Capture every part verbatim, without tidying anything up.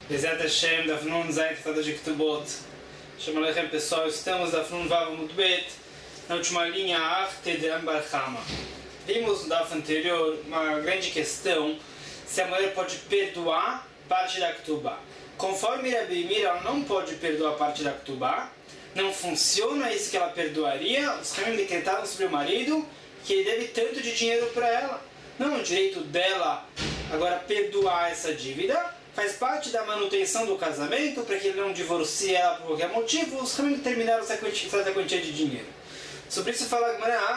Bezat Hashem, da Fnun Zayt, Tada de Ketubot. Shalom Aleichem, pessoal. Estamos da Fnun Vav Mudbet, na última linha, Arte de Ambar Chama. Vimos no Daf anterior uma grande questão, se a mulher pode perdoar parte da Ketubá. Conforme Rabi Meir, ela não pode perdoar parte da Ketubá. Não funciona isso que ela perdoaria. Os Ramim decretaram sobre o marido que ele deve tanto de dinheiro para ela. Não é o direito dela agora perdoar essa dívida. Faz parte da manutenção do casamento, para que ele não divorcie ela por qualquer motivo. Os Ramim determinaram essa quantia, essa quantia de dinheiro. Sobre isso fala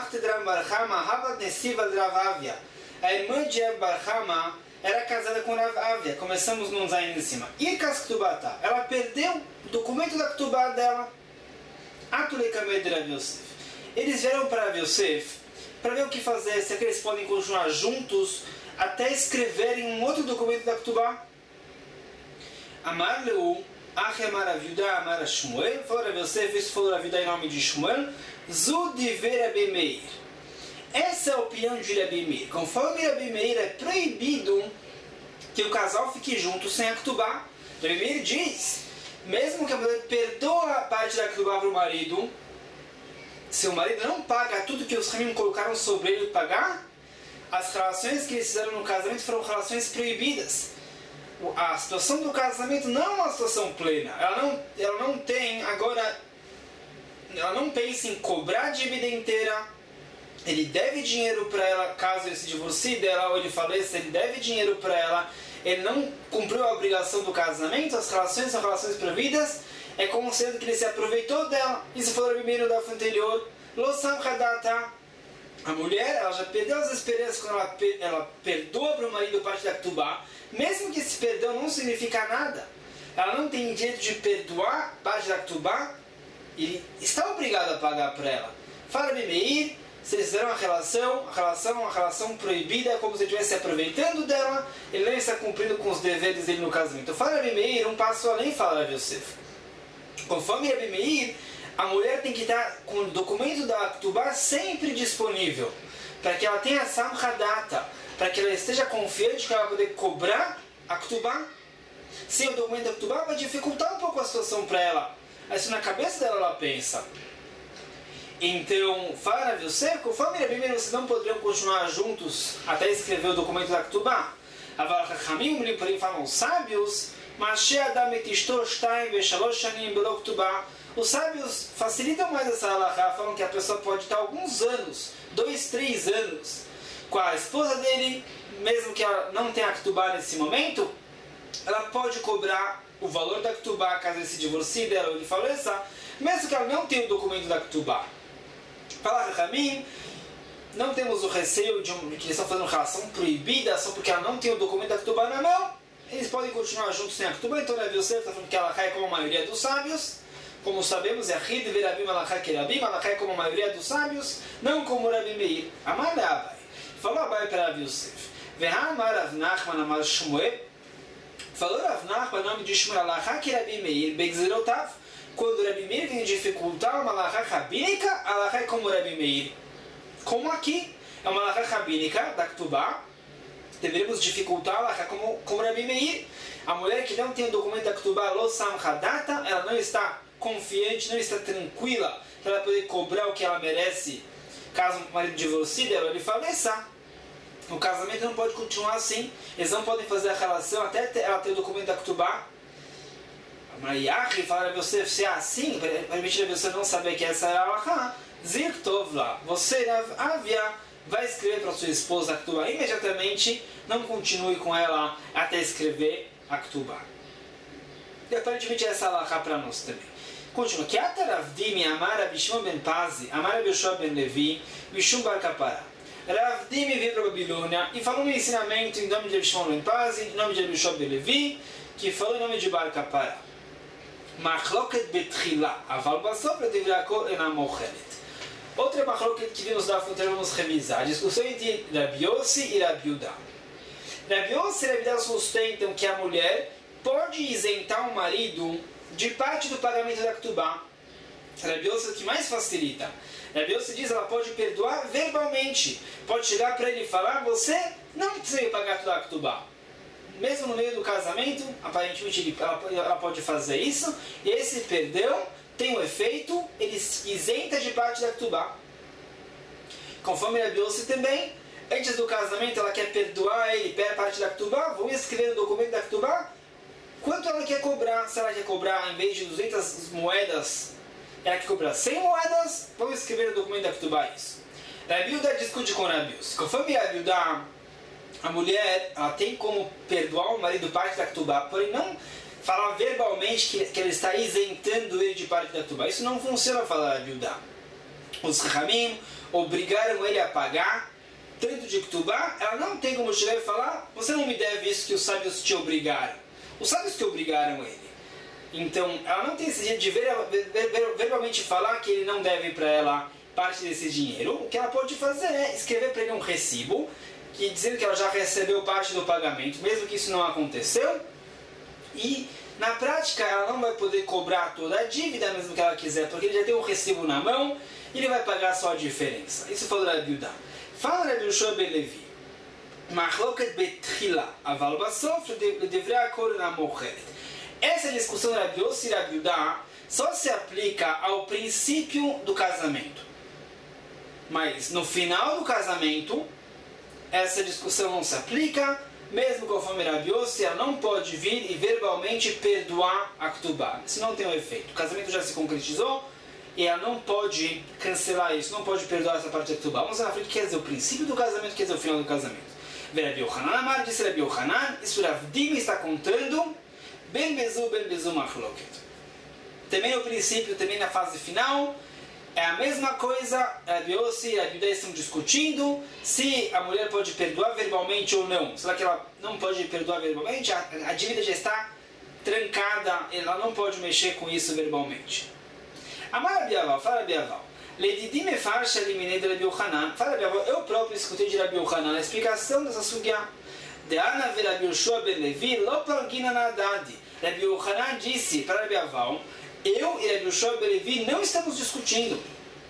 a irmã de Rav bar Chama era casada com Rav Avia. Começamos num zayin em cima. E Kasktubatá, ela perdeu o documento da Ktubá dela. Eles vieram para Rav Yosef para ver o que fazer, se é que eles podem continuar juntos até escreverem um outro documento da Ktubá. Amar Leu, Ache Amar Rav Yuda, Amar Shmuel, falou Rav Yosef, isso falou Rav Yuda em nome de Shmuel, Zu Diver Rabi Meir. Essa é a opinião de Rabi Meir. Conforme Rabi Meir, é proibido que o casal fique junto sem a Ktubá. Rabi Meir diz, mesmo que a mulher perdoa a parte da Ktubá para o marido, se o marido não paga tudo que os Ramim colocaram sobre ele pagar, as relações que eles fizeram no casamento foram relações proibidas. A situação do casamento não é uma situação plena. Ela não, ela não tem, agora, ela não pensa em cobrar a dívida inteira. Ele deve dinheiro para ela, caso ele se divorcie dela ou ele faleça, ele deve dinheiro para ela. Ele não cumpriu a obrigação do casamento, as relações são relações proibidas. É como sendo que ele se aproveitou dela. Isso foi o primeiro da anterior. Lo samchadata. A mulher, ela já perdeu as esperanças quando ela, ela perdoa para o marido parte da Ktubá. Mesmo que esse perdão não significa nada, ela não tem direito de perdoar parte da Ktubá, ele está obrigado a pagar para ela. Fala Rabi Meir, se eles fizeram uma relação, a relação é uma relação proibida, como se ele estivesse se aproveitando dela, ele não está cumprindo com os deveres dele no casamento. Fala Rabi Meir, um passo além, fala Rav Yosef. Conforme Rabi Meir, a mulher tem que estar com o documento da Ktubá sempre disponível, para que ela tenha samchadata, para que ela esteja confiante que ela vai poder cobrar a Ktubá. Sem o documento da Ktubá vai dificultar um pouco a situação para ela. Mas na cabeça dela ela pensa. Então, fala Rav Yosef, conforme Rabi Meir, vocês não poderiam continuar juntos até escrever o documento da Ktubá. Aval Chachamim, porém falam os sábios, os sábios facilitam mais essa halakha, falam que a pessoa pode estar alguns anos, dois, três anos, com a esposa dele, mesmo que ela não tenha a Ktubá nesse momento, ela pode cobrar o valor da Ktubá caso ele se divorcie dela ou ele faleça, mesmo que ela não tenha o documento da Ktubá. Fala Chachamim, não temos o receio de um, que eles estão fazendo relação proibida só porque ela não tem o documento da Ktubá na mão. Eles podem continuar juntos sem a Ktubá. Então Rav Yosef está falando que ela cai como a maioria dos sábios. Como sabemos, é Rid Verabim Alachá Kerabim, ela cai como a maioria dos sábios, não como Rabi Meir. Amar Abai. Falou Abai para Rav Yosef. Vehamar Rav Nachman Amar Shmuel. Falou Rav Nachman, nome de Shmuel, Alachá Kerabim Meir, Begzerotav. Quando Rabi Meir vem dificultar uma Alachá rabínica, Alachá é como Rabi Meir. Como aqui, é uma Alachá rabínica da Ktubá. Deveríamos dificultar a Alachá como, como Rabi Meir. A mulher que não tem o documento da Ktubá, Lo Samchadata, ela não está confiante, não está tranquila para ela poder cobrar o que ela merece caso o marido divorcie dela ou ele faleça. O casamento não pode continuar assim. Eles não podem fazer a relação até ela ter o documento da Ktubá. Mariachi fala para você, se é assim, permitir a você não saber que essa é a Alachá, Zirtov lá, você Avia vai escrever para sua esposa a Ktubá imediatamente, não continue com ela até escrever a Ktubá. E aparentemente essa é a Alachá para nós também. Continua. Que Ravdimi amar Rabi Shimon ben Pazi, amar Rabi Yoshua ben Levi, Mishum bar Kapara. Ravdimi veio para a Babilônia e falou um ensinamento em nome de Rabi Shimon ben Pazi, em nome de Rabi Yoshua ben Levi, que falou em nome de bar Kapara. Machloket betchila, aval basop letivrakol enamochelet. Outra machloket que vimos da fronteira, vamos revisar. A discussão entre Rabi Yossi e Rabi Yuda. Rabi Yossi e Rabi Yuda sustentam que a mulher pode isentar o marido de parte do pagamento da Ktubá. Rabi Yossi é o que mais facilita. Rabi Yossi diz que ela pode perdoar verbalmente. Pode chegar para ele e falar, você não precisa pagar toda a Ktubá. mesmo no meio do casamento, aparentemente ele, ela, ela pode fazer isso, e esse perdão tem um efeito, ele isenta de parte da Ktubá. Conforme Rabi Yossi também, antes do casamento ela quer perdoar ele, perde parte da Ktubá, vão escrever no documento da Ktubá quanto ela quer cobrar. Se ela quer cobrar, em vez de duzentas moedas, ela quer cobrar cem moedas, vamos escrever no documento da Ktubá isso. Rabi Yehuda discute com Rabi Yossi. Conforme Rabi Yehuda, a mulher ela tem como perdoar o marido parte da Ktubá, porém não falar verbalmente que, que ela está isentando ele de parte da Ktubá. Isso não funciona, falar Rabi Yehuda. Os Ramim obrigaram ele a pagar tanto de Ktubá, ela não tem como chegar e falar: você não me deve isso que os sábios te obrigaram. Os sábios que obrigaram ele. Então, ela não tem esse jeito de ver, ver, ver, verbalmente falar que ele não deve para ela parte desse dinheiro. O que ela pode fazer é escrever para ele um recibo, que, dizendo que ela já recebeu parte do pagamento, mesmo que isso não aconteceu. E, na prática, ela não vai poder cobrar toda a dívida, mesmo que ela quiser, porque ele já tem um recibo na mão e ele vai pagar só a diferença. Isso falou Rabi Yehuda. Fala Rabi Yoshua ben Levi. Machloket betchila, aval basof ledevre hakol na mocheret. Essa discussão Rabi Yossi e Rabi Yehuda só se aplica ao princípio do casamento. Mas no final do casamento, essa discussão não se aplica, mesmo conforme Rabi Yossi, ela não pode vir e verbalmente perdoar a Ktubá. Isso não tem um efeito. O casamento já se concretizou e ela não pode cancelar isso, não pode perdoar essa parte da Ktubá. Vamos lá na frente, quer dizer o princípio do casamento, quer dizer o final do casamento. Rabi Yochanan Amar, disse Rabi Yochanan, isso Rav Dimi está contando, Ben Bezu, Ben Bezu Machloket. Também no princípio, também na fase final, é a mesma coisa. Rabi Yossi e Rabi Yehuda estão discutindo se a mulher pode perdoar verbalmente ou não. Será que ela não pode perdoar verbalmente? A, a dívida já está trancada, ela não pode mexer com isso verbalmente. Amar Rabi Aval, fala Rabi Aval. Ledidim e farsha eliminei de Rabi Yochanan. Fala Rabi Aval, eu próprio escutei de Rabi Yochanan a explicação dessa sugya. De Ana ve Rabi Yoshua ben Levi, lo palgina na Haddad. Rabi Yochanan disse para Rabi Aval: eu e Rabi Yoshua ben Levi não estamos discutindo.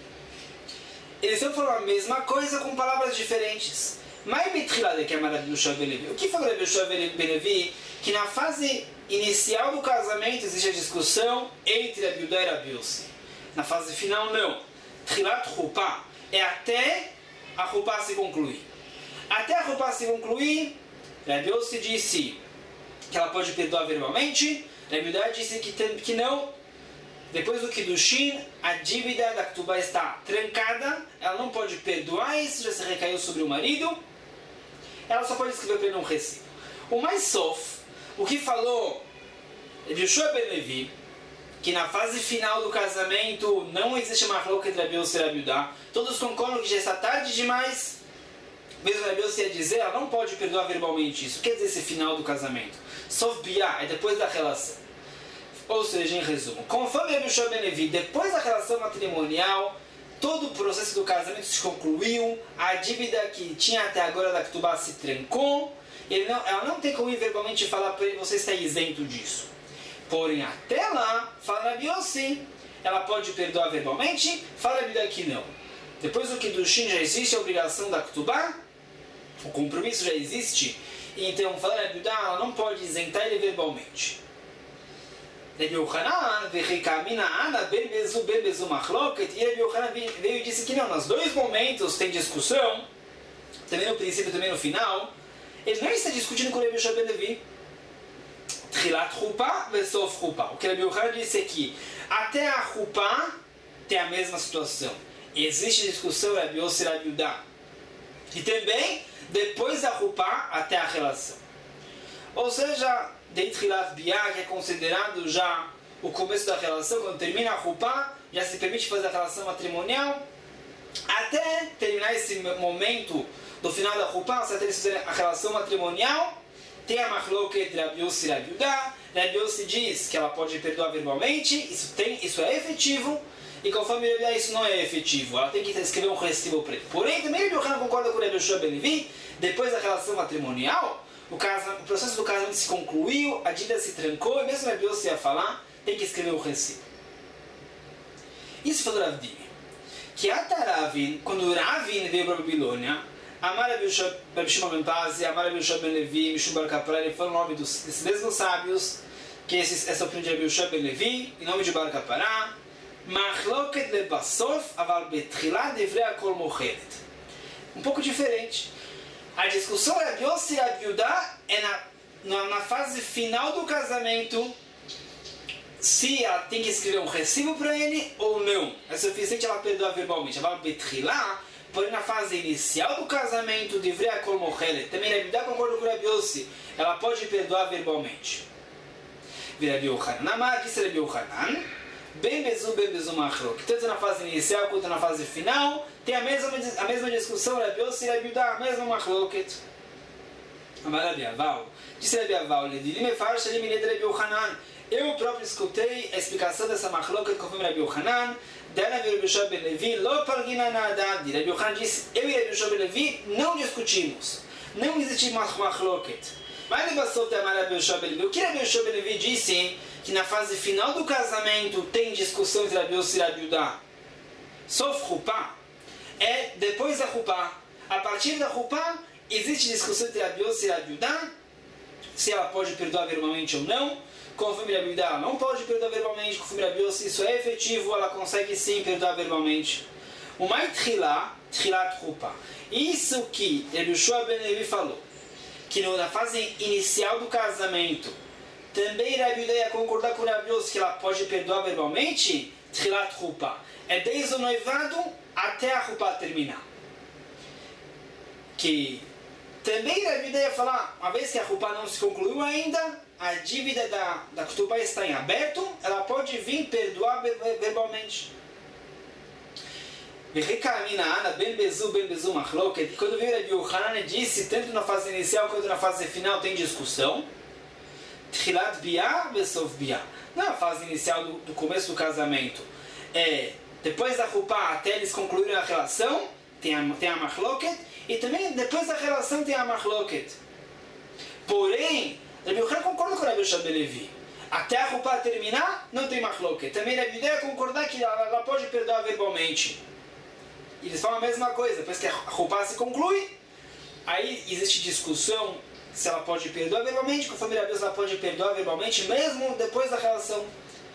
Eles estão falando a mesma coisa com palavras diferentes. Mas betchila que é Rabi Yoshua ben Levi. O que falou Rabi Yoshua ben Levi? Que na fase inicial do casamento existe a discussão entre Rabi Yehuda e Rabi Yossi. Na fase final, não. Trilat Chupá é até a Chupá se concluir. Até a Chupá se concluir, Rabi Yossi disse que ela pode perdoar verbalmente. Rabi Yehuda disse que, tem, que não. Depois do Kiddushin, a dívida da Ktubá está trancada. Ela não pode perdoar, isso já se recaiu sobre o marido. Ela só pode escrever para ele um recibo. O mais sof, o que falou Rabi Yoshua ben Levi, que na fase final do casamento não existe uma machloket entre Rabi Yossi e Rabi Yehuda. Todos concordam que já está tarde demais. Mesmo Rabi Yossi ia dizer, ela não pode perdoar verbalmente isso. O que quer dizer esse final do casamento? Sof biá, é depois da relação. Ou seja, em resumo, conforme Rabi Yoshua ben Levi, depois da relação matrimonial, todo o processo do casamento se concluiu, a dívida que tinha até agora da Ktubá se trancou, ele não, ela não tem como ir verbalmente falar para ele, você está isento disso. Porém, até lá, fala Rabi Yossi, ela pode perdoar verbalmente, fala Rabi Yehuda que não. Depois do Kiddushin já existe a obrigação da Ktubá, o compromisso já existe, então fala Rabi Yehuda, ela não pode isentar ele verbalmente. Rabi Yochanan, ve'chekamina ana, ben bezu, ben bezu machloket, e Rabi Yochanan veio e disse que não, nos dois momentos tem discussão, também no princípio, também no final, ele não está discutindo com Rabi Yoshua ben Levi. Trilat Chupá versus Chupá. O que Rabi Yochanan disse é que até a Chupá tem a mesma situação. Existe discussão Rabi Yossi e Rabi Yehuda. E também depois da Chupá até a relação. Ou seja, de Trilat Biá, que é considerado já o começo da relação, quando termina a Chupá, já se permite fazer a relação matrimonial. Até terminar esse momento do final da Chupá, até a relação matrimonial, tem a machloket de Rabi Yossi e Rabi Yehuda. Rabi Yossi diz que ela pode perdoar verbalmente, isso, tem, isso é efetivo, e conforme Rabi Yehuda isso não é efetivo, ela tem que escrever um recibo para ele. Porém, também Rabi Yochanan concorda com Rabi Yoshua ben Levi, depois da relação matrimonial, o, casa, o processo do casamento se concluiu, a dívida se trancou, e mesmo Rabi Yossi ia falar, tem que escrever um recibo. Isso foi do Rav Dimi. Que até Ravin, quando Ravin veio para a Babilônia, Amar Rabi Shimon ben Pazi, Amar Rabi Yoshua ben Levi, Mishum bar Kapara, ele foi o nome dos, desses mesmos sábios, que esses, essa opinião de Rabi Yoshua ben Levi, em nome de bar Kapara, Machloket lebasof, aval betchila devrei akol mochelet. Um pouco diferente. A discussão é Rabi Yossi e Rabi Yudá é na, na, na fase final do casamento, se ela tem que escrever um recibo para ele ou não. É suficiente ela perdoar verbalmente. Aval betchila, porém na fase inicial do casamento, devrei akol mochelet. Também Rabi Yudá concorda com Rabi Yossi. Ela pode perdoar verbalmente. Rabi Yochanan Amar, disse Rabi Yochanan, bem bezu, bem bezu machlok. Tanto na fase inicial quanto na fase final, tem a mesma, a mesma discussão, Rabi Yossi e Rabi Yudá, a mesma machloket. Amar Rabi Aval, disse Rabi Aval, eu próprio escutei a explicação dessa machloket conforme Rabi Yochanan, dela Rabi Yoshua ben Levi, lo pargina nada. Rabi Yochanan disse, eu e Rabi Yoshua ben Levi não discutimos, não existe machloket. Mas o que Rabi Yoshua ben Levi disse que na fase final do casamento tem discussão entre Rabi Yossi e Rabi Yudá. Sof Chupá é depois da Chupá. A partir da Chupá existe discussão entre Rabi Yossi e Rabi Yudá se ela pode perdoar verbalmente ou não. Conforme Rabi Yudá, ela não pode perdoar verbalmente. Conforme Rabi Yossi, isso é efetivo, ela consegue sim perdoar verbalmente. O Mai Tchilá, Tchilat Chupá. Isso que Rabi Yoshua ben Levi falou, que na fase inicial do casamento também Rabi Yudá ia concordar com Rabi Yossi que ela pode perdoar verbalmente, Tchilat Chupá. É desde o noivado até a Chupá terminar. Que também Rabi Yudá ia falar, uma vez que a Chupá não se concluiu ainda, a dívida da, da Ketubá está em aberto, ela pode vir perdoar verbalmente. Quando veio Rabi Yochanan disse, tanto na fase inicial quanto na fase final tem discussão. Tchilat biá, besof biá. Na fase inicial do, do começo do casamento, é, depois da Chupá até eles concluírem a relação, tem a, tem a machloket, e também depois da relação tem a machloket. Porém, Rabi Yochanan concorda com Rabi Yoshua ben Levi. Até a Chupá terminar, não tem machloket. Também Rabi Yudá concordar que ela, ela pode perdoar verbalmente. Eles falam a mesma coisa, depois que a Chupá se conclui, aí existe discussão se ela pode perdoar verbalmente, conforme Rabi Yossi ela pode perdoar verbalmente, mesmo depois da relação.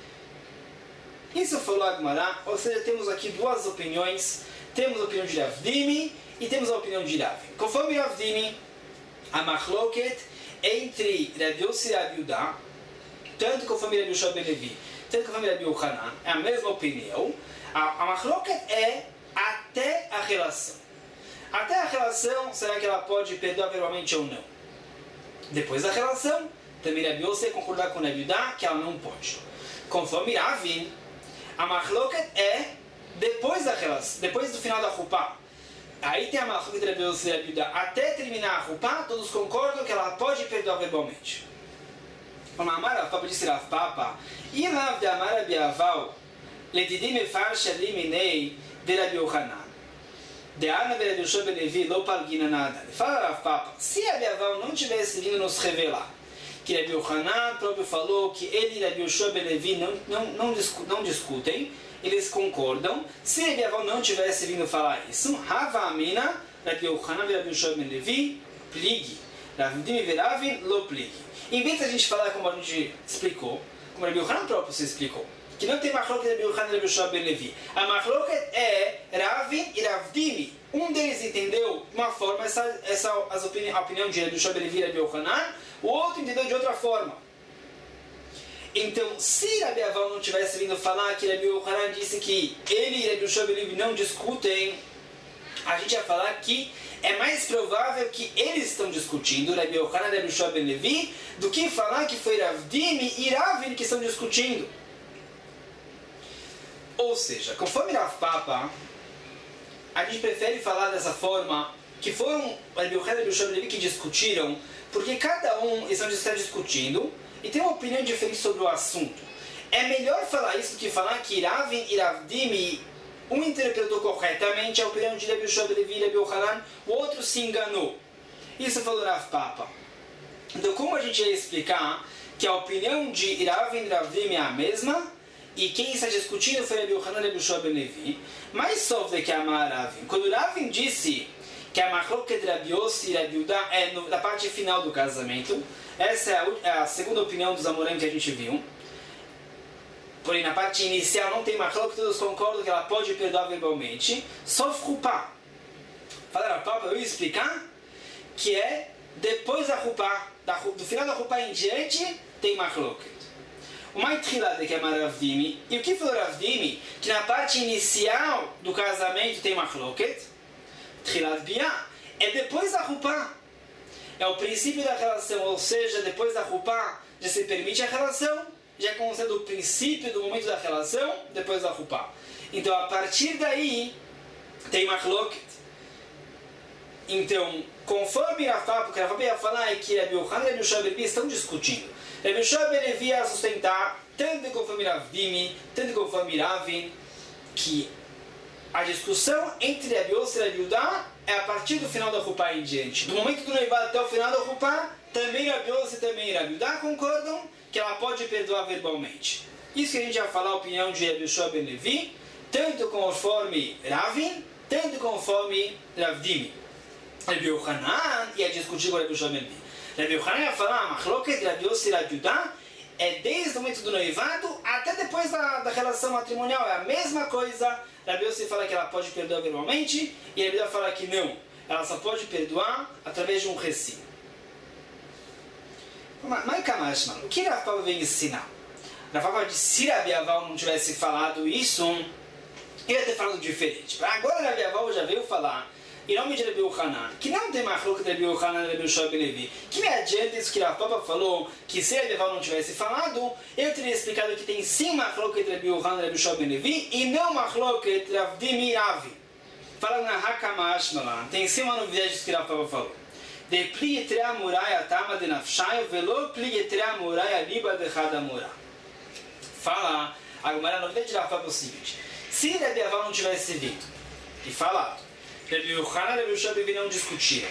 Isso falou a Gemara, ou seja, temos aqui duas opiniões, temos a opinião de Rav Dimi e temos a opinião de Rav. Conforme Rav Dimi, a machloket entre Rabi Yossi e Rabi Yudá, tanto conforme Rabi Yoshua ben Levi, tanto conforme Rabi Yochanan, é a mesma opinião. A, a machloket é até a relação. Até a relação, será que ela pode perdoar verbalmente ou não? Depois da relação, também Rabi Yossi concordar com Rabi Yudá que ela não pode. Conforme Ravin, a machloket é depois da relação, depois do final da Chupá. Aí tem a machloket de Rabi Yossi e Rabi Yudá até terminar a Chupá, todos concordam que ela pode perdoar verbalmente. Como Amar Rav Papa disse Rav Papa, e Rav de Amar Rabi Aval, Ledidim Mefarsh Ali Minei de Rabi Yochanan. De Ana de Rabi Yoshua ben Levi, lo palgina nada. Fala Rav Papa, se Rabi Aval não tivesse vindo nos revelar, que Rabi Yochanan próprio falou que ele e Rabi Yoshua ben Levi não, não, não, discu não discutem, eles concordam. Se Rabi Aval não tivesse vindo falar isso, Hava Amina, Rabi Yochanan e Rabi Yoshua ben Levi, plig. Rav Dimi veravin, lo plig. Em vez de a gente falar como a gente explicou, como Rabi Yochanan próprio se explicou, que não tem machloket Rabi Yochanan e Rabi Yoshua ben Levi. A machloket é Ravin e Rav Dimi. Um deles entendeu de uma forma essa, essa as opini a opinião de Rabi Yoshua ben Levi e Rabi Yochanan, o outro entendeu de outra forma. Então, se Rabi Aval não tivesse vindo falar que Rabi Yochanan disse que ele e Rabi Yoshua ben Levi não discutem, a gente ia falar que é mais provável que eles estão discutindo, Rabi Yochanan e Rabi Yoshua ben Levi, do que falar que foi Rav Dimi e Ravin que estão discutindo. Ou seja, conforme Rav Papa, a gente prefere falar dessa forma, que foram Rabi Yochanan e Rabi Yoshua ben Levi que discutiram, porque cada um está discutindo e tem uma opinião diferente sobre o assunto. É melhor falar isso do que falar que Ravin e Rav Dimi, um interpretou corretamente a opinião de Rabi Yoshua ben Levi e Rabi Yochanan, o outro se enganou. Isso falou Rav Papa. Então, como a gente ia explicar que a opinião de Ravin e Rav Dimi é a mesma, e quem está discutindo foi Rabi Yochanan e Rabi Yoshua ben Levi, mas só de que amar Ravin. Quando Ravin disse que a Machloket Rabi Yossi e Rabi Yehuda é no, na parte final do casamento. Essa é a, é a segunda opinião dos Amorim que a gente viu. Porém, na parte inicial não tem Machloket, todos concordam que ela pode perdoar verbalmente. Só Chupá. Falaram, Papa, eu ia explicar que é depois da Chupá, do final da Chupá em diante, tem Machloket. O Maitrilade, que é Rav Dimi, e o que falou Rav Dimi? Que na parte inicial do casamento tem Machloket, Trilad Bia, é depois da Chupá. É o princípio da relação, ou seja, depois da Chupá já se permite a relação, já considera o princípio do momento da relação, depois da Chupá. Então, a partir daí, tem Machloket. Então, conforme Rafa, porque Rafa ia falar é que Rabi Yochanan e Rabi Yehoshua ben Levi estão discutindo. Rabi Yehoshua ben Levi ia sustentar, tanto conforme Rav Dimi, tanto conforme Ravin, que a discussão entre Rabi Yossi e Rabi Yehuda é a partir do final da Chupá em diante. Do momento do noivado até o final da Chupá, também Rabi Yossi e também Rabi Yehuda concordam que ela pode perdoar verbalmente. Isso que a gente vai falar a opinião de Rabi Yehoshua ben Levi, tanto conforme Ravin, tanto conforme Rav Dimi. Rabi Yochanan ia discutir com Rabi Yehoshua ben Levi. Rabi Yochanan ia falar, Machloket Rabi Yossi e Rabi Yehuda é desde o momento do noivado até depois da, da relação matrimonial. É a mesma coisa. Rabi Yossi fala que ela pode perdoar verbalmente e Rabi Yehuda fala que não. Ela só pode perdoar através de um recinto. Mas Kamash, mano, o que Rav Papa vem ensinar? Rav Papa disse, se Rabi Aval não tivesse falado isso, ele ia ter falado diferente. Agora Rabi Aval já veio falar em nome de Rabi Yochanan, que não tem Machloket de Rabi Yochanan e Rabi Yehoshua ben Levi. Que me adianta isso que Rav Papa falou, que se Rabi Aval não tivesse falado, eu teria explicado que tem sim Machloket de Rabi Yochanan e Rabi Yehoshua ben Levi, e não Machloket de Rav Dimi e Ravi. Fala na Hakamash Malan, tem sim uma novidade que Rav Papa falou. De pli etre amuraya tama de nafshayo, velo pli etre amuraya liba de hadamura. Fala, agora a novidade de Rav Papa é o seguinte, se Rabi Aval não tivesse vindo e falado, Rabi Yochanan e Rabi Yehoshua ben Levi não discutiram.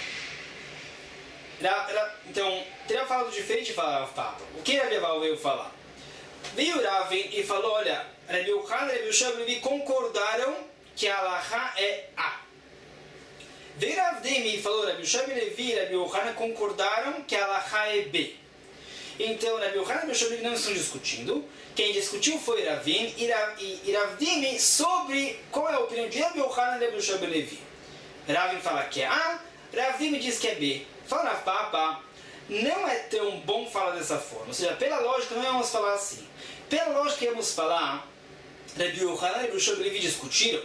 Então, teria falado diferente, falava Rav Papa. O que Rabi Aval veio falar? Veio Ravin e falou, olha, Rabi Yochanan e Rabi Yehoshua ben Levi concordaram que a Halachá é A. Veio Rav Dimi e falou, Rabi Yehoshua ben Levi e Rabi Yochanan concordaram que a Halachá é B. Então, Rabi Yochanan e Rabi Yehoshua ben Levi não estão discutindo. Quem discutiu foi Ravin e Rav, e, e Rav Dimi sobre qual é a opinião de Rabi Yochanan e Rabi Yehoshua ben Levi. Ravin fala que é A, Rav Dimi diz que é B. Fala Rav Papa, não é tão bom falar dessa forma. Ou seja, pela lógica não íamos falar assim. Pela lógica íamos falar, Rabi Yochanan e Rabi Yehoshua ben Levi discutiram.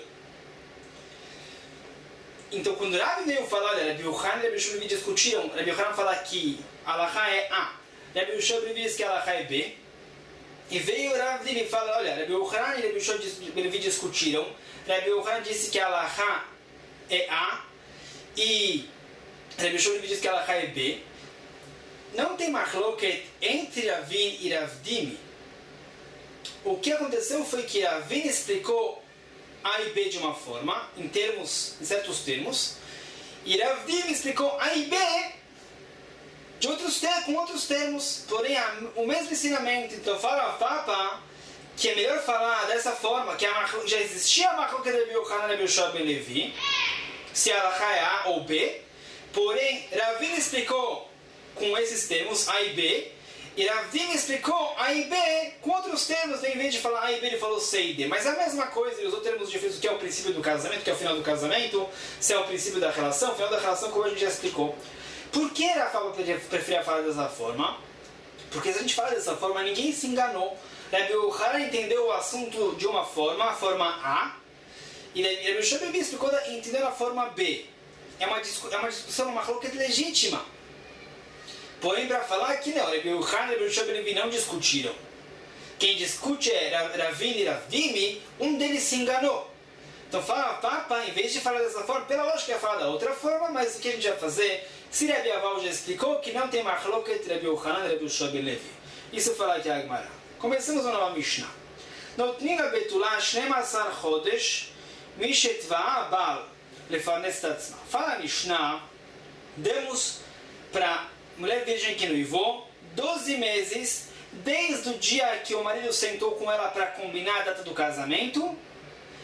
Então quando Ravin veio falar, olha, Rabi Yochanan e Rabi Yehoshua ben Levi discutiram, Rabi Yochanan fala que a Halachá é A, Rabi Yehoshua ben Levi diz que a Halachá é B. E veio Rav Dimi e fala, olha, Rabi Yochanan e Rabi Yehoshua ben Levi discutiram, Rabi Yochanan disse que a Halachá é A e Rabi Yehoshua ben Levi diz que a Halachá é B. Não tem Machloket entre Ravin e Rav Dimi. O que aconteceu foi que Ravin explicou A e B de uma forma, em termos, em certos termos, e Rav Dimi explicou A e B de outros termos, com outros termos, porém a, o mesmo ensinamento. Então fala a Papa que é melhor falar dessa forma, que a, já existia a Machloket de Rabi Yochanan e Rabi Yehoshua ben Levi, se a Halachá é A ou B, porém Ravin explicou com esses termos A e B, e Rav Dimi explicou A e B com outros termos, em vez de falar A e B ele falou C e D, mas é a mesma coisa, ele usou termos diferentes, o que é o princípio do casamento, que é o final do casamento, se é o princípio da relação, o final da relação como a gente já explicou. Por que Rafa preferia falar dessa forma? Porque se a gente fala dessa forma, ninguém se enganou. Rabi Yochanan entendeu o assunto de uma forma, a forma A, e Rabi Yehoshua ben Levi explicou entendeu a forma B. É uma, é uma discussão, uma Machloket legítima. Porém, para falar que não, Rabi Yochanan e Rabi Yehoshua ben Levi não discutiram. Quem discute é Ravin e Rav Dimi, um deles se enganou. Então fala, Papa, em vez de falar dessa forma, pela lógica ia falar da outra forma, mas o que a gente vai fazer? Se Rabi Aval já explicou que não tem Machloket Rabi Yochanan e Rabi Yehoshua ben Levi. Isso fala aqui a Gemara. Começamos a nova Mishnah. Notninga betulá shneim asar chodesh mishetvaa bal lefarnes tatzma. Fala a Mishnah, demos para mulher virgem que noivou doze meses desde o dia que o marido sentou com ela para combinar a data do casamento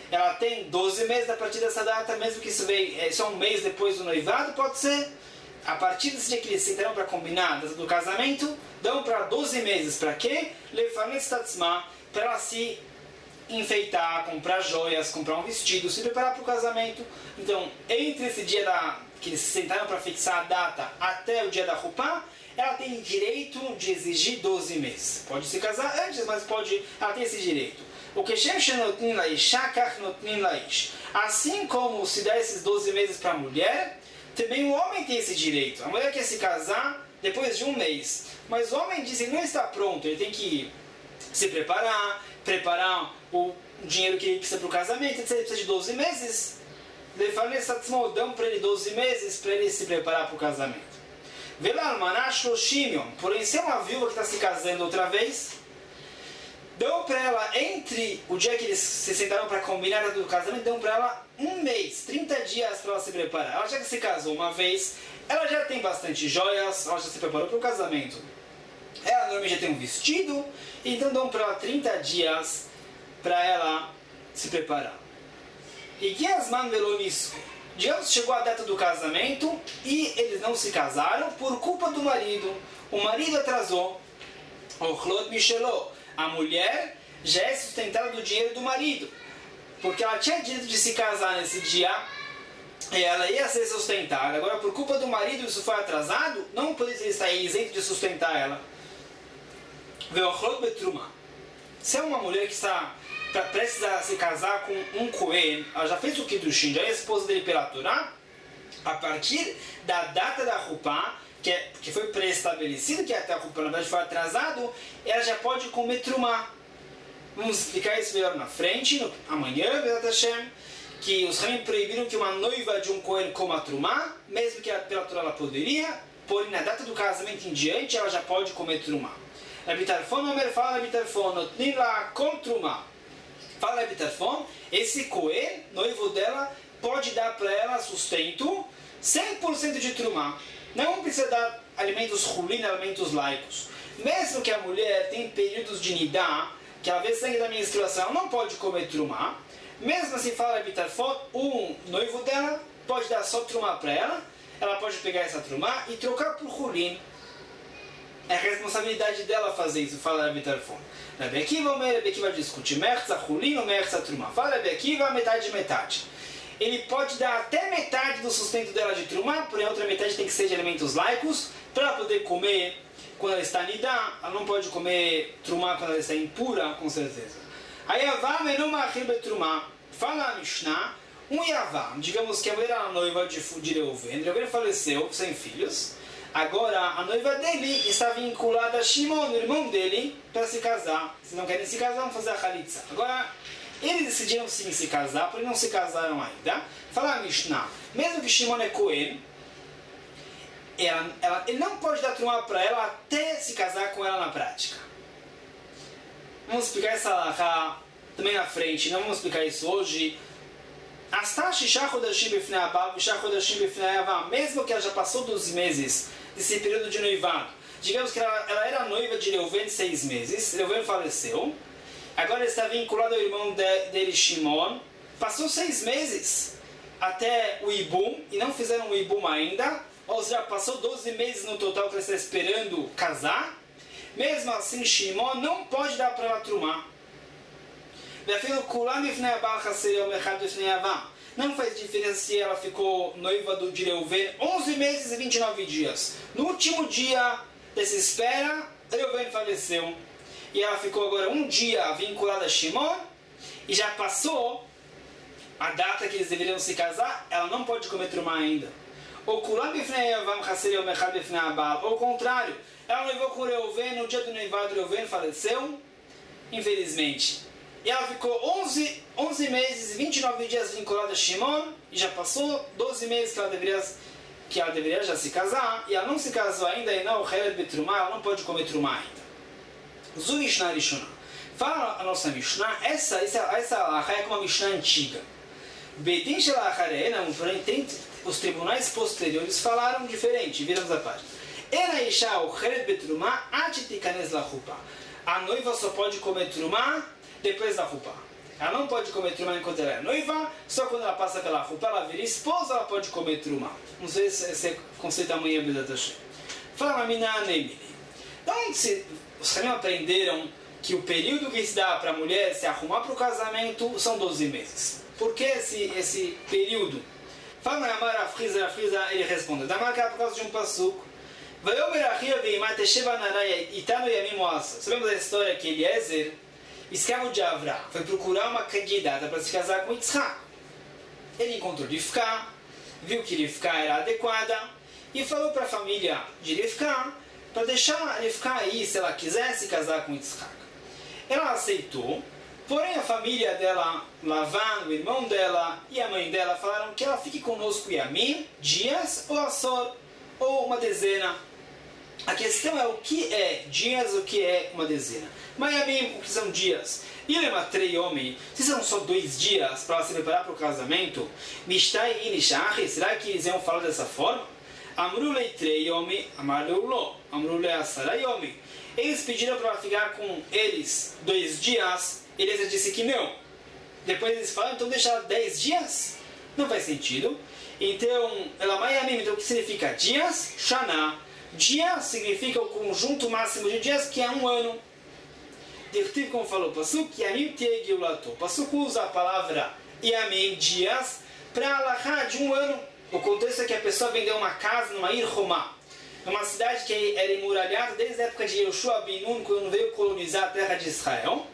ela tem doze meses a partir dessa data, mesmo que isso veio só um mês depois do noivado, pode ser. A partir desse dia que eles sentaram para combinar do casamento, dão para doze meses. Para quê? Para ela se enfeitar, comprar joias, comprar um vestido, se preparar para o casamento. Então, entre esse dia da, que eles se sentaram para fixar a data até o dia da Rupá, ela tem direito de exigir doze meses. Pode se casar antes, mas pode, ela tem esse direito. O que assim como se dá esses doze meses para a mulher, também o homem tem esse direito. A mulher quer se casar depois de um mês, mas o homem diz que ele não está pronto, ele tem que se preparar, preparar o dinheiro que ele precisa para o casamento, etcétera. Ele precisa de doze meses. Ele fala, dão para ele doze meses para ele se preparar para o casamento. Porém, se é uma viúva que está se casando outra vez, dão para ela, entre o dia que eles se sentaram para combinar do casamento, dão para ela um mês, trinta dias para ela se preparar. Ela já se casou uma vez, ela já tem bastante joias, ela já se preparou para o casamento. Ela normalmente já tem um vestido, então dão para ela trinta dias para ela se preparar. E Giasman Velonisco, digamos que chegou a data do casamento e eles não se casaram por culpa do marido. O marido atrasou. Ochlot Michelot. A mulher já é sustentada do dinheiro do marido, porque ela tinha direito de se casar nesse dia e ela ia ser sustentada. Agora, por culpa do marido, isso foi atrasado, não poderia estar isento de sustentar ela. Se é uma mulher que está prestes a se casar com um Cohen, ela já fez o Kiddushin, já é esposa dele pela Torá, a partir da data da Rupá, que, é, que foi pré-estabelecido, que até a Rupá na verdade foi atrasado, ela já pode comer Trumá. Vamos explicar isso melhor na frente, no, amanhã, Bezat Hashem, que os Ramim proibiram que uma noiva de um Cohen coma Trumá, mesmo que pela Torá ela poderia, porém na data do casamento em diante ela já pode comer Trumá. Abitarfon, Omer fala Abitarfon, Notnim la com Trumá. Fala Abitarfon, esse Cohen, noivo dela, pode dar para ela sustento cem por cento de Trumá. Não precisa dar alimentos rulim, alimentos laicos. Mesmo que a mulher tenha períodos de nidá, que ela vê sangue da menstruação, ela não pode comer Trumá. Mesmo assim, fala Abitarfon, o noivo dela pode dar só Trumá para ela, ela pode pegar essa Trumá e trocar por rulim. É a responsabilidade dela fazer isso, fala Rabi Tarfon. Rabi Akiva, o Rabi Akiva discute Merza, Hulin ou Merza Trumá. Fala Rabi Akiva, metade metade. Ele pode dar até metade do sustento dela de Trumá, porém a outra metade tem que ser de alimentos laicos, para poder comer quando ela está nidá. Ela não pode comer Trumá quando ela está impura, com certeza. Aí Yavá menuma achir betrumá. Fala a Mishnah, um Yavá, digamos que a mulher era a noiva de, de Reuven, Reuven faleceu sem filhos. Agora, a noiva dele está vinculada a Shimon, o irmão dele, para se casar. Se não querem se casar, vão fazer a Khalitsa. Agora, eles decidiram sim se casar, porém não se casaram ainda. Fala a Mishnah, mesmo que Shimon é Cohen, ela, ela, ele não pode dar trumá para ela até se casar com ela na prática. Vamos explicar essa halakha também na frente, não vamos explicar isso hoje. Mesmo que ela já passou dos meses desse período de noivado, digamos que ela, ela era noiva de Reuven seis meses, Reuven faleceu, agora está vinculado ao irmão de, dele Shimon, passou seis meses até o Ibum e não fizeram o Ibum ainda, ou seja, passou doze meses no total que ela está esperando casar. Mesmo assim, Shimon não pode dar para ela trumá. Não faz diferença se ela ficou noiva do de Reuven onze meses e vinte e nove dias. No último dia dessa espera, Reuven faleceu. E ela ficou agora um dia vinculada a Shimon e já passou a data que eles deveriam se casar, ela não pode comer trumá ainda. Ou o contrário, ela noivou com Reuven, no dia do noivado Reuven faleceu, infelizmente. E ela ficou onze, onze meses e vinte e nove dias vinculada a Shimon, e já passou doze meses que ela deveria, que ela deveria já se casar, e ela não se casou ainda, e não, ela não pode comer trumá ainda. Zu Mishnah Rishonah. Fala a nossa Mishnah, essa, essa, essa é uma Mishnah antiga. Beitin Shelacharena, porém, tem, os tribunais posteriores falaram diferente, viramos a página. Ela Isha o Cheret Betrumá Atitikanes la Chupa. A noiva só pode comer trumá depois da Rupá. Ela não pode comer truma enquanto ela é noiva, só quando ela passa pela roupa, ela vira esposa, ela pode comer truma. Não sei se esse conceito amanhã, Bezat Hashem. Fala, Mina Nemili. De onde se, os caminhos aprenderam que o período que se dá para a mulher se arrumar para o casamento são doze meses? Por que esse, esse período? Fala, Amar Afriza, Afriza, ele responde. Damar que é por causa de um passuco. Sabemos a história que Eliezer, escravo de Avra, foi procurar uma candidata para se casar com Yitzhak. Ele encontrou Rivka, viu que Rivka era adequada e falou para a família de Rivka para deixar Rivka aí se ela quisesse casar com Yitzhak. Ela aceitou, porém a família dela, Lavan, o irmão dela e a mãe dela falaram que ela fique conosco Yamim, dias ou Asor, ou uma dezena. A questão é o que é dias, o que é uma dezena. Mayamim, o que são dias? Ilematrei homem, se são só dois dias para se preparar para o casamento, Mishtai inishachi, será que eles iam falar dessa forma? Amrulei trei homem, amarulô, amrulei asarai homem. Eles pediram para ficar com eles dois dias, eles disse que não. Depois eles falaram, então deixar dez dias? Não faz sentido. Então, ela Mayamim, então o que significa dias? Shana. Dia significa o conjunto máximo de dias, que é um ano. Dirtiv, como falou, Pasuk, Yamim Tegiulato. Pasuk usa a palavra Yamim, dias, para alahá de um ano. O contexto é que a pessoa vendeu uma casa numa Ir Romá, uma cidade que era emuralhada desde a época de Yoshua ben Nun, quando veio colonizar a terra de Israel.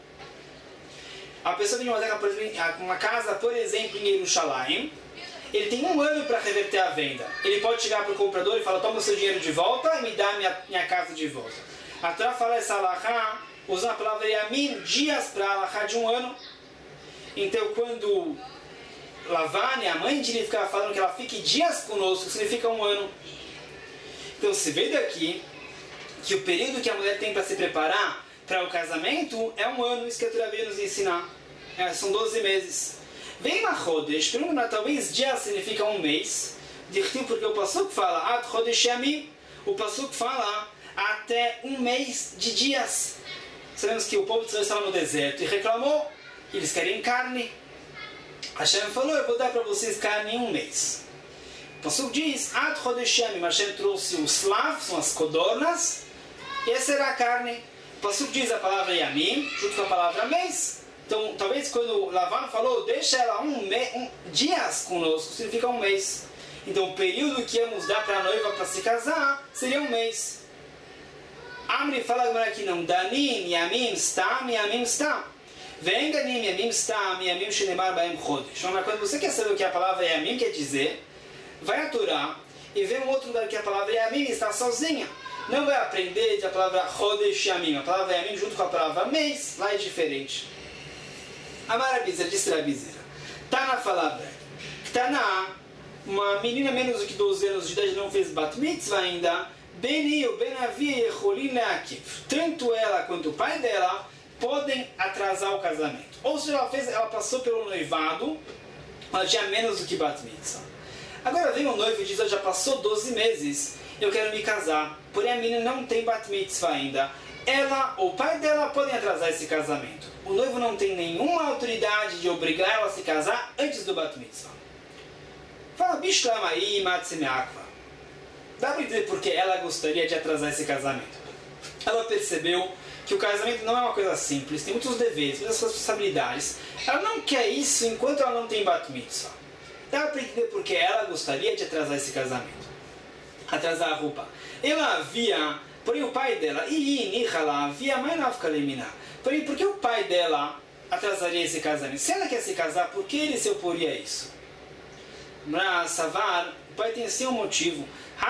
A pessoa vendeu uma casa, por exemplo, em Yerushalayim. Ele tem um ano para reverter a venda. Ele pode chegar para o comprador e falar, toma o seu dinheiro de volta e me dá minha, minha casa de volta. A Torá fala essa alahá, usando a palavra Yamim, dias para alahá de um ano. Então, quando Lavane, a mãe de Rivka, falando que ela fique dias conosco, significa um ano. Então, se vê daqui que o período que a mulher tem para se preparar para o casamento é um ano. Isso que a Torá veio nos ensinar. É, são doze meses. Vem na Chodesh, pergunta, talvez dia significa um mês, porque o Pasuk fala, Ad Chodesh Yamim, o Pasuk fala até um mês de dias. Sabemos que o povo de Israel estava no deserto e reclamou, eles querem carne. Hashem falou, eu vou dar para vocês carne em um mês. O Pasuk diz, Ad Chodesh Yamim, Hashem trouxe os slav, são as codornas, e essa era a carne. O Pasuk diz a palavra Yamim, junto com a palavra mês. Então, talvez quando Lavan falou, deixa ela um, me, um dias conosco, significa um mês. Então, o período que íamos dar para a noiva para se casar seria um mês. Amri fala agora que não. Danim, Yamim, Stam, Yamim, Stam. Vem Danim, Yamim, Stam, Yamim, Shenemar, Baem, Chodesh. Quando você quer saber o que a palavra Yamim quer dizer, vai a Torá e vê um outro lugar que a palavra Yamim está sozinha. Não vai aprender a palavra Chodesh Yamim. A palavra Yamim junto com a palavra mês, lá é diferente. Amar Abizera, disse Abizera. Tana falava. Tana, uma menina menos do que doze anos de idade, não fez bat mitzvah ainda. Beni ou Benavi Yecholim Leakiv. Tanto ela quanto o pai dela podem atrasar o casamento. Ou seja, ela, fez, ela passou pelo noivado, ela tinha menos do que bat mitzvah. Agora vem o noivo e diz, já passou doze meses, eu quero me casar. Porém a menina não tem bat mitzvah ainda. Ela ou o pai dela podem atrasar esse casamento. O noivo não tem nenhuma autoridade de obrigar ela a se casar antes do bat mitzvah. Fala, Bishlamaí Matsemeakva. Dá para entender porque ela gostaria de atrasar esse casamento. Ela percebeu que o casamento não é uma coisa simples, tem muitos deveres, muitas responsabilidades. Ela não quer isso enquanto ela não tem bat mitzvah. Dá para entender porque ela gostaria de atrasar esse casamento. Atrasar a roupa. Ela havia... Porém o pai dela, porém por que o pai dela atrasaria esse casamento? Se ela quer se casar, por que ele se oporia a isso? Savar, o pai tem sim um motivo.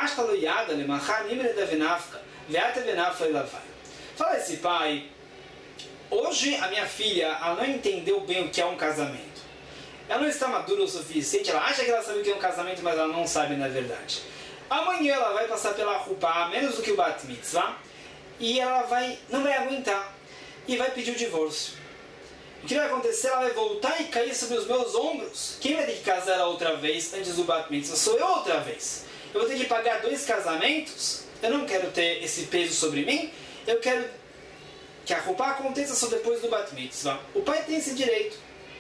Fala esse pai, hoje a minha filha ela não entendeu bem o que é um casamento. Ela não está madura o suficiente, ela acha que ela sabe o que é um casamento, mas ela não sabe na verdade. Amanhã ela vai passar pela Rupá, menos do que o Bat Mitzvah, e ela vai, não vai aguentar, e vai pedir o divórcio. O que vai acontecer? Ela vai voltar e cair sobre os meus ombros. Quem vai ter que casar ela outra vez antes do Bat Mitzvah? Sou eu outra vez. Eu vou ter que pagar dois casamentos? Eu não quero ter esse peso sobre mim. Eu quero que a Rupá aconteça só depois do Bat Mitzvah. O pai tem esse direito.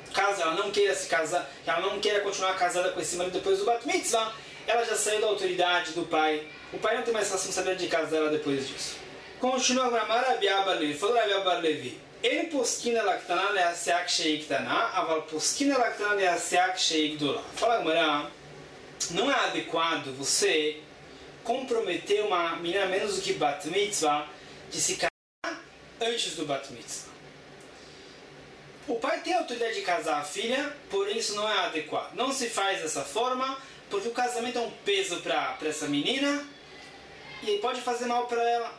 caso ela não queira se casar, ela não queira continuar casada com esse marido depois do Bat Mitzvah, ela já saiu da autoridade do pai. O pai não tem mais responsabilidade de casar ela depois disso. Continua a Rabi Abba Levi. Falou Rabi Abba Levi. Ele posquina lactana leaseak sheiktaná, aval posquina lactana leaseak sheikdolá. Fala, Gamara, não é adequado você comprometer uma menina menos do que Bat Mitzvah de se casar antes do Bat Mitzvah. O pai tem a autoridade de casar a filha, porém isso não é adequado. Não se faz dessa forma, porque o casamento é um peso para essa menina e pode fazer mal para ela.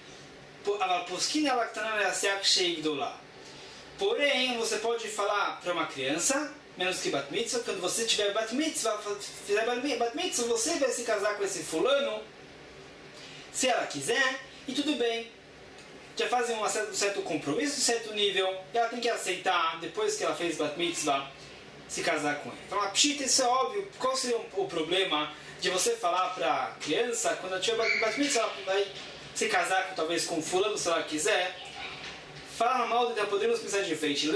Porém, você pode falar para uma criança, menos que Bat Mitzvah, quando você tiver Bat Mitzvah, fizer Bat Mitzvah, você vai se casar com esse fulano, se ela quiser, e tudo bem. Já fazem um certo, um certo compromisso, um certo nível, e ela tem que aceitar, depois que ela fez Bat Mitzvah, se casar com ele. Então, a pshita, isso é óbvio. Qual seria o problema de você falar para a criança, quando ela tiver Bat Mitzvah, ela vai se casar com, talvez com fulano, se ela quiser? Fala mal de podemos pensar de frente.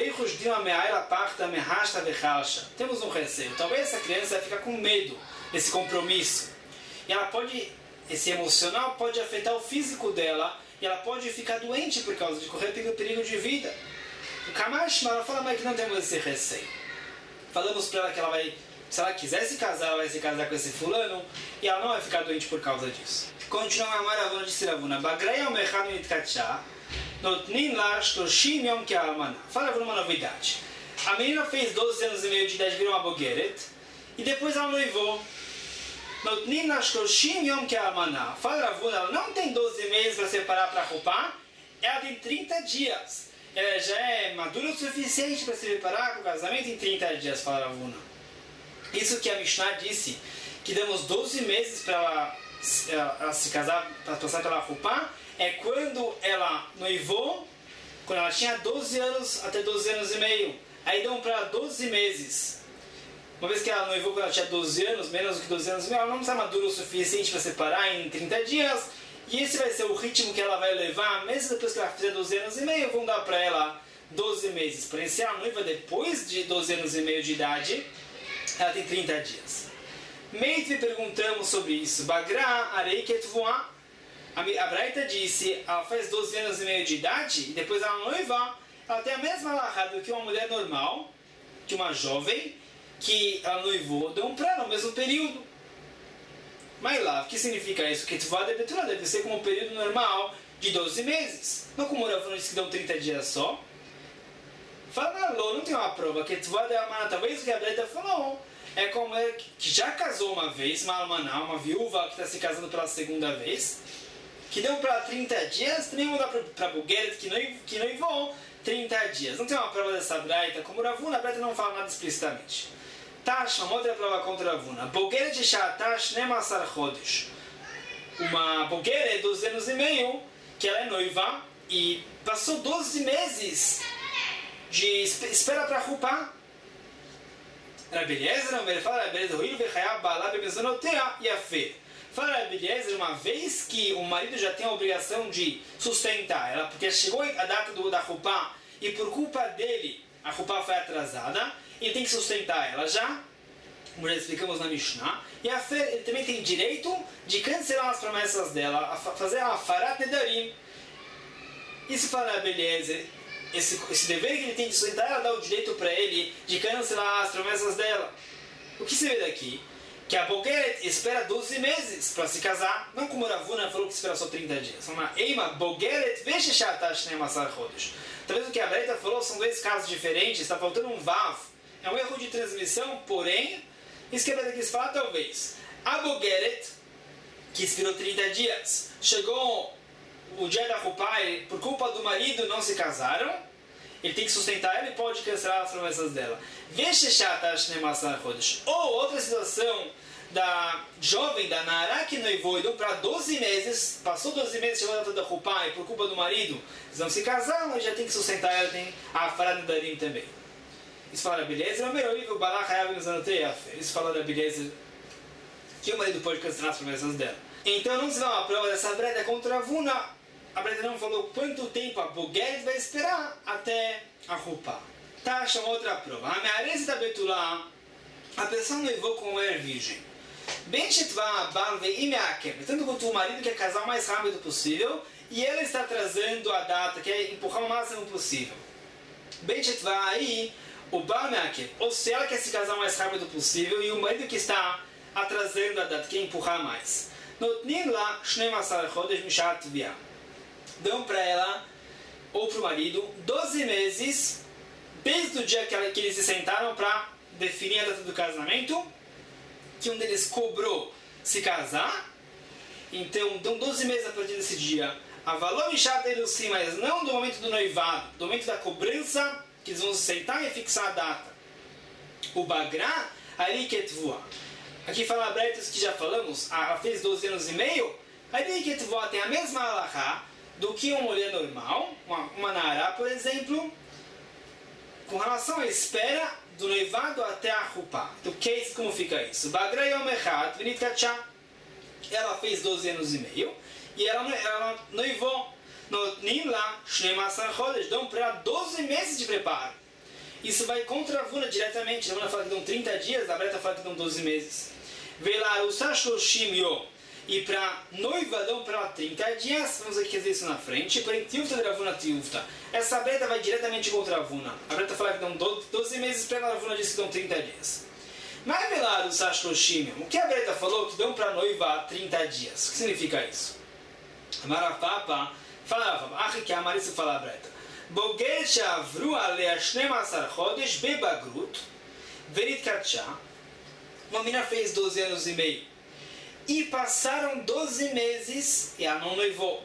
Temos um receio. Talvez essa criança vai ficar com medo desse compromisso. E ela pode, esse emocional pode afetar o físico dela, e ela pode ficar doente por causa de correr perigo de vida. O Kamashma, ela fala, mas que não temos esse receio. Falamos para ela que ela vai, se ela quiser se casar, ela vai se casar com esse fulano, e ela não vai ficar doente por causa disso. Continua a Maravona de Siravuna. Bagrei ao mercado nitkatchá, notnin lá shloshim yom que almaná. Fala uma novidade. A menina fez doze anos e meio de idade, virou uma bogeret, e depois ela noivou. Notnin lá shloshim yom que almaná. Fala Ravuna, ela não tem doze meses para separar para roupa, ela tem trinta dias. Ela já é madura o suficiente para se preparar para o casamento em trinta dias, fala Ravuna. Isso que a Mishnah disse, que damos doze meses para ela, ela, ela se casar, para passar pela roupa, é quando ela noivou, quando ela tinha doze anos até doze anos e meio. Aí dão para ela doze meses. Uma vez que ela noivou quando ela tinha doze anos, menos do que doze anos e meio, ela não está madura o suficiente para separar em trinta dias. E esse vai ser o ritmo que ela vai levar, mesmo depois que ela fizer doze anos e meio, vão dar para ela doze meses. Porém, se ela noiva depois de doze anos e meio de idade, ela tem trinta dias. Meitve perguntamos sobre isso. Bagra, arei ketvuá. A Braita disse, ela faz doze anos e meio de idade, e depois ela noiva, ela tem a mesma alahá do que uma mulher normal, que uma jovem, que ela noivou, deu um pré no mesmo período. Mas lá, o que significa isso? Que Ketuvá de Betura deve ser como um período normal de doze meses. Não como o Ravuna disse que dão trinta dias só. Fala, não, não tem uma prova. Ketuvá de Almaná, talvez o que a Breta falou, é como é que já casou uma vez, uma Almaná, uma viúva que está se casando pela segunda vez, que deu para trinta dias, também vão dar para a Bugeret que, noiv, que noivou trinta dias. Não tem uma prova dessa Breta, como o Ravuna, a Breta não fala nada explicitamente. Tash, uma outra prova contra a Ravuna. Bogeret de Shatash Nemasar Chodesh. Uma Bogeret, doze anos e meio, que ela é noiva e passou doze meses de espera para Rupá. Rabi Eliezer, ele fala, Rabi Eliezer, Ruil Vechayab Balá Bemezonotea Yafé. Fala, Rabi Eliezer, uma vez que o marido já tem a obrigação de sustentar ela, porque chegou a data do, da Rupá e por culpa dele a Rupá foi atrasada, ele tem que sustentar ela já, como já explicamos na Mishnah, e a Fer, ele também tem direito de cancelar as promessas dela, a fazer a Farat Nedarim. Isso fala a Beliezer, esse, esse dever que ele tem de sustentar ela dá o direito para ele de cancelar as promessas dela. O que se vê daqui? Que a Bogeret espera doze meses para se casar, não como a Ravuna falou que espera só trinta dias. Uma Eima Bogeret veja Shatash Nemasar Chodesh. Talvez o que a Breta falou são dois casos diferentes, está faltando um Vav. É um erro de transmissão, porém, isso que a Breta quis falar, talvez. A Bogeret, que esperou trinta dias, chegou o dia da Rupá, por culpa do marido não se casaram, ele tem que sustentar ela e pode cancelar as promessas dela. Ou outra situação da jovem, da Nara, que noivou e deu para doze meses, passou doze meses, chegou a data da Rupá e por culpa do marido eles não se casaram, e já tem que sustentar ela, tem a Farad Darim também. Isso fala da beleza, isso fala da beleza que o marido pode cancelar as promessas dela. Então não se dá uma prova dessa Breta contra a Vuna. A Breta não falou quanto tempo a Bogeret vai esperar até a Rupá. Tá, chama outra prova. A me'ares da betulá, a pessoa noivou com mulher virgem. Ben shetvá bal ve'im me'akev. Tanto quanto o marido quer casar o mais rápido possível, e ele está trazendo a data, quer empurrar o máximo possível. Ben shetvá aí, o bal me'akev. Ou se ela quer se casar o mais rápido possível, e o marido que está atrasando a data, quer empurrar mais. Notnin lá, shnei masar chodesh mishat tvia. Dão para ela, ou para o marido, doze meses, desde o dia que, ela, que eles se sentaram para definir a data do casamento, que um deles cobrou se casar, então dão doze meses a partir desse dia. Avalou mishat elusim, mas não do momento do noivado, do momento da cobrança, que eles vão se sentar e fixar a data. O bagrá, ali ketvua. Aqui fala a Bretas que já falamos, ela fez doze anos e meio, ali ketvua tem a mesma alahá do que uma mulher normal, uma, uma nará, por exemplo, com relação à espera do noivado até a rupá. Então, que, como fica isso? Bagra yom echad v'nit katchá. Ela fez doze anos e meio e ela, ela noivou. Notnim lá, shnei masar chodesh, dão para ela doze meses de preparo. Isso vai contra a Vuna diretamente. A Vuna fala que dão trinta dias, a Breta fala que dão doze meses. Velar usar shloshim yom. E para noiva dão para ela trinta dias, vamos aqui fazer isso na frente, porém tiufta de Ravuna tiufta. Essa breta vai diretamente contra a Vuna. A breta fala que dão doze meses, para ela a Vuna disse que dão trinta dias. Mas velar o Sashloshim, o que a breta falou que dão para noiva trinta dias? O que significa isso? Marapapa falava, ah, que a Marissa fala a breta. Bogel shavru alea shnemasar chodesh bebagrut, verit katchá. Uma menina fez doze anos e meio. E passaram doze meses e ela não noivou.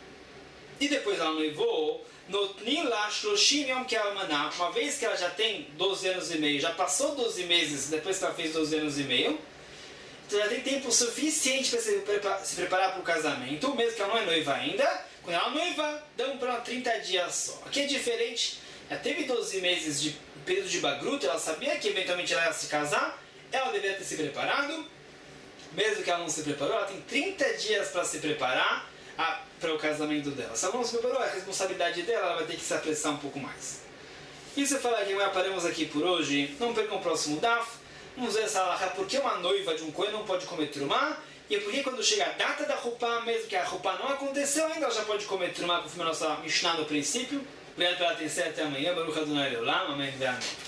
E depois ela noivou, notnin lá shloshim yom ke'almaná. Uma vez que ela já tem doze anos e meio, já passou doze meses depois que ela fez doze anos e meio, então já tem tempo suficiente para se, prepa- se preparar para o casamento, mesmo que ela não é noiva ainda. Quando ela noiva, dão para ela trinta dias só. Aqui é diferente. Ela teve doze meses de período de bagruto, ela sabia que eventualmente ela ia se casar, ela deveria ter se preparado. Mesmo que ela não se preparou, ela tem trinta dias para se preparar para o casamento dela. Se ela não se preparou, é a responsabilidade dela, ela vai ter que se apressar um pouco mais. Isso eu falar que paramos aqui por hoje. Não percam o próximo daf. Vamos ver essa alahá, por que uma noiva de um cohen não pode comer trumá, e por que quando chega a data da rupá, mesmo que a rupá não aconteceu ainda, ela já pode comer trumá, conforme a nossa Mishnah no princípio. Obrigado pela atenção, até amanhã. Baruch Adonai Leolam. Amém.